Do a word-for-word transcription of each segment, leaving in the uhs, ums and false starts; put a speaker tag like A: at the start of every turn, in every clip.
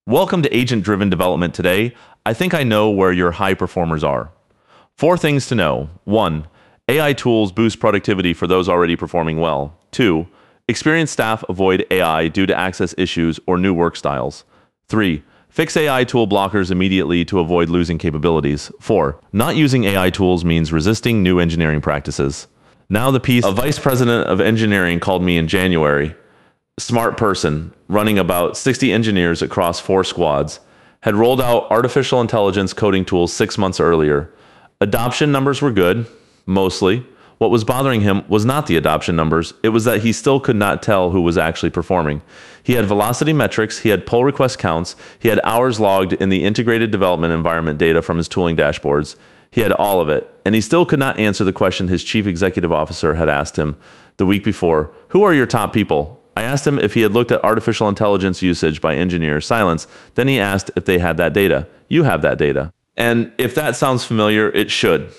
A: Welcome to Agent-Driven Development. Today, I think I know where your high performers are. Four things to know. One, A I tools boost productivity for those already performing well. Two, experienced staff avoid A I due to access issues or new work styles. Three, fix A I tool blockers immediately to avoid losing capabilities. Four, not using A I tools means resisting new engineering practices. Now the piece. A vice president of engineering called me in January. Smart person, running about sixty engineers across four squads, had rolled out artificial intelligence coding tools six months earlier. Adoption numbers were good, mostly. What was bothering him was not the adoption numbers, it was that he still could not tell who was actually performing. He had velocity metrics, he had pull request counts, he had hours logged in the integrated development environment data from his tooling dashboards. He had all of it, and he still could not answer the question his chief executive officer had asked him the week before. Who are your top people? I asked him if he had looked at artificial intelligence usage by engineers. Silence. Then he asked if they had that data. You have that data. And if that sounds familiar, it should.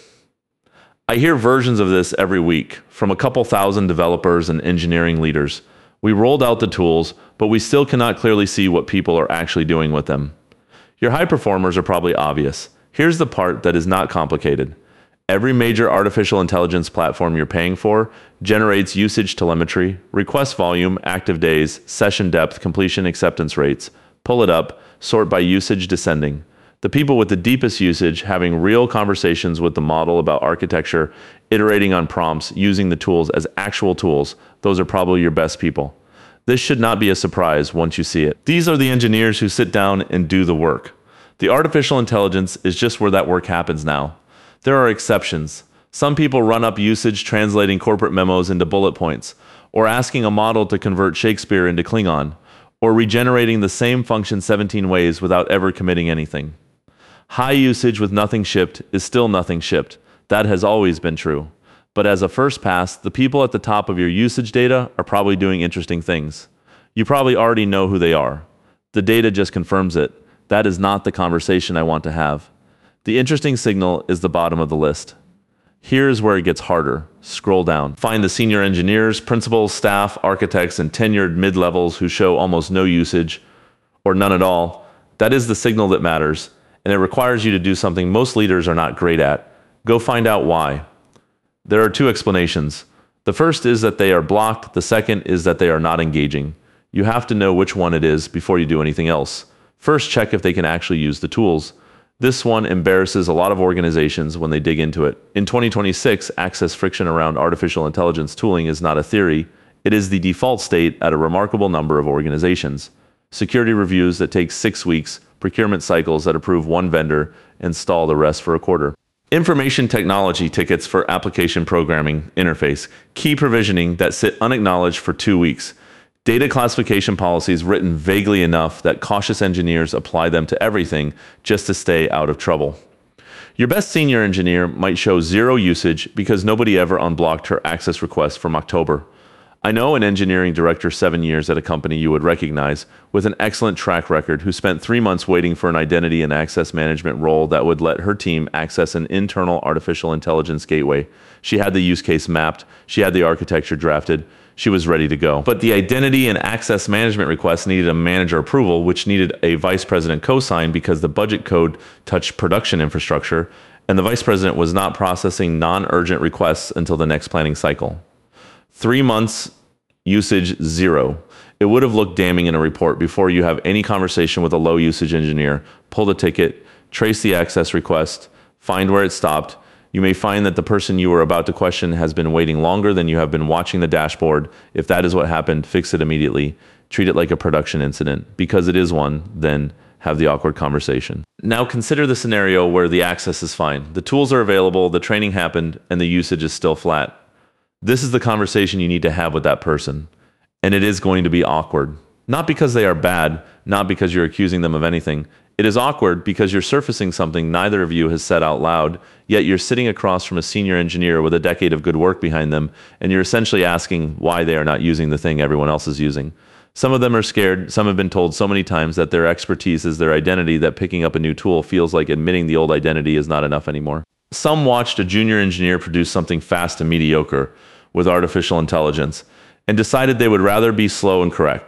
A: I hear versions of this every week from a couple thousand developers and engineering leaders. We rolled out the tools, but we still cannot clearly see what people are actually doing with them. Your high performers are probably obvious. Here's the part that is not complicated. Every major artificial intelligence platform you're paying for generates usage telemetry, request volume, active days, session depth, completion acceptance rates. Pull it up, sort by usage descending. The people with the deepest usage having real conversations with the model about architecture, iterating on prompts, using the tools as actual tools, those are probably your best people. This should not be a surprise once you see it. These are the engineers who sit down and do the work. The artificial intelligence is just where that work happens now. There are exceptions. Some people run up usage translating corporate memos into bullet points, or asking a model to convert Shakespeare into Klingon, or regenerating the same function seventeen ways without ever committing anything. High usage with nothing shipped is still nothing shipped. That has always been true. But as a first pass, the people at the top of your usage data are probably doing interesting things. You probably already know who they are. The data just confirms it. That is not the conversation I want to have. The interesting signal is the bottom of the list. Here's where it gets harder. Scroll down. Find the senior engineers, principals, staff, architects, and tenured mid-levels who show almost no usage, or none at all. That is the signal that matters, and it requires you to do something most leaders are not great at. Go find out why. There are two explanations. The first is that they are blocked. The second is that they are not engaging. You have to know which one it is before you do anything else. First, check if they can actually use the tools. This one embarrasses a lot of organizations when they dig into it. In twenty twenty-six, access friction around artificial intelligence tooling is not a theory. It is the default state at a remarkable number of organizations. Security reviews that take six weeks, procurement cycles that approve one vendor and stall the rest for a quarter. Information technology tickets for application programming interface, key provisioning that sit unacknowledged for two weeks. Data classification policies written vaguely enough that cautious engineers apply them to everything just to stay out of trouble. Your best senior engineer might show zero usage because nobody ever unblocked her access request from October. I know an engineering director seven years at a company you would recognize with an excellent track record who spent three months waiting for an identity and access management role that would let her team access an internal artificial intelligence gateway. She had the use case mapped, she had the architecture drafted, she was ready to go. But the identity and access management request needed a manager approval, which needed a vice president cosign because the budget code touched production infrastructure, and the vice president was not processing non-urgent requests until the next planning cycle. Three months, usage zero. It would have looked damning in a report before you have any conversation with a low usage engineer, pull the ticket, trace the access request, find where it stopped. You may find that the person you were about to question has been waiting longer than you have been watching the dashboard. If that is what happened, fix it immediately. Treat it like a production incident. Because it is one, then have the awkward conversation. Now consider the scenario where the access is fine. The tools are available, the training happened, and the usage is still flat. This is the conversation you need to have with that person. And it is going to be awkward. Not because they are bad, not because you're accusing them of anything. It is awkward because you're surfacing something neither of you has said out loud, yet you're sitting across from a senior engineer with a decade of good work behind them, and you're essentially asking why they are not using the thing everyone else is using. Some of them are scared, some have been told so many times that their expertise is their identity that picking up a new tool feels like admitting the old identity is not enough anymore. Some watched a junior engineer produce something fast and mediocre with artificial intelligence, and decided they would rather be slow and correct.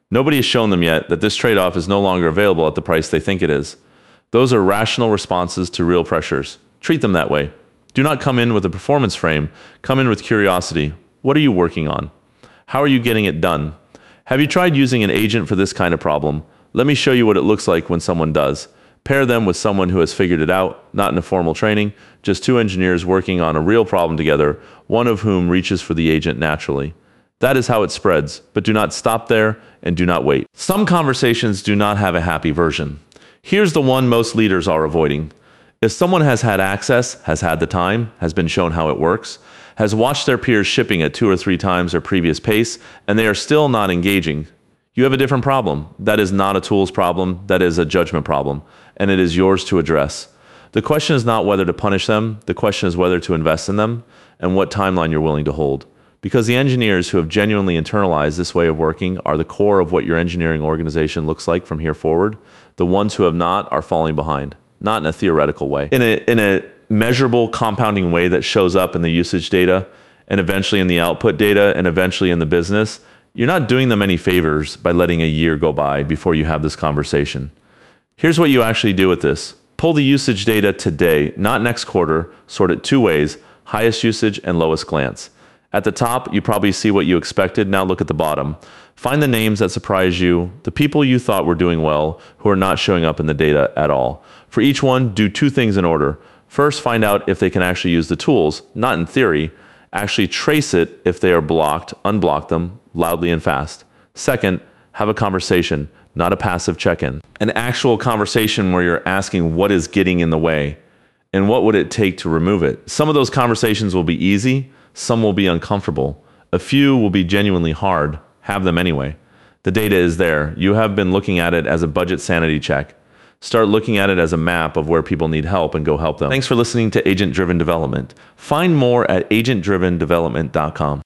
A: Nobody has shown them yet that this trade-off is no longer available at the price they think it is. Those are rational responses to real pressures. Treat them that way. Do not come in with a performance frame. Come in with curiosity. What are you working on? How are you getting it done? Have you tried using an agent for this kind of problem? Let me show you what it looks like when someone does. Pair them with someone who has figured it out, not in a formal training, just two engineers working on a real problem together, one of whom reaches for the agent naturally. That is how it spreads, but do not stop there and do not wait. Some conversations do not have a happy version. Here's the one most leaders are avoiding. If someone has had access, has had the time, has been shown how it works, has watched their peers shipping at two or three times their previous pace, and they are still not engaging, you have a different problem. That is not a tools problem, that is a judgment problem, and it is yours to address. The question is not whether to punish them, the question is whether to invest in them, and what timeline you're willing to hold. Because the engineers who have genuinely internalized this way of working are the core of what your engineering organization looks like from here forward. The ones who have not are falling behind, not in a theoretical way. In a, in a measurable, compounding way that shows up in the usage data, and eventually in the output data, and eventually in the business, you're not doing them any favors by letting a year go by before you have this conversation. Here's what you actually do with this. Pull the usage data today, not next quarter, sort it two ways, highest usage and lowest glance. At the top, you probably see what you expected. Now look at the bottom. Find the names that surprise you, the people you thought were doing well, who are not showing up in the data at all. For each one, do two things in order. First, find out if they can actually use the tools, not in theory. Actually trace it if they are blocked, unblock them loudly and fast. Second, have a conversation, not a passive check-in. An actual conversation where you're asking what is getting in the way and what would it take to remove it. Some of those conversations will be easy. Some will be uncomfortable. A few will be genuinely hard. Have them anyway. The data is there. You have been looking at it as a budget sanity check. Start looking at it as a map of where people need help and go help them. Thanks for listening to Agent Driven Development. Find more at agent driven development dot com.